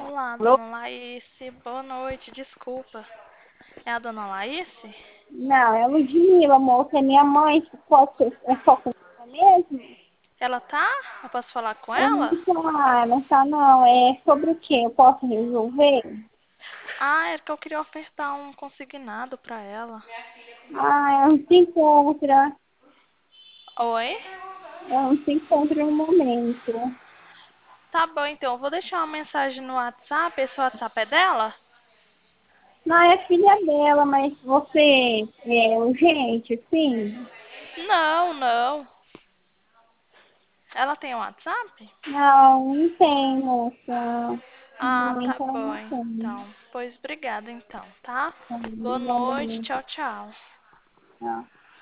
Olá, Alô? dona Laís. Boa noite, desculpa. É a dona Laís? Não, é Ludmilla, moça, é minha mãe. Posso, é só com ela mesmo? Ela tá? Eu posso falar com Ela ela? não tá não. É sobre o quê? Eu posso resolver? Ah, é que eu queria ofertar um consignado pra ela. Ah, ela não se encontra. Oi? Ela não se encontra no momento. Tá bom, então. Eu vou deixar uma mensagem no WhatsApp. Esse WhatsApp é dela? Não, é filha dela, mas você é urgente, sim? Não, não. Ela tem um WhatsApp? Não, não tem, moça. No Ah, tá momento ela bom, não tem. então. Pois obrigada, então, tá? Boa Obrigada noite, mesmo. tchau, tchau. Tá.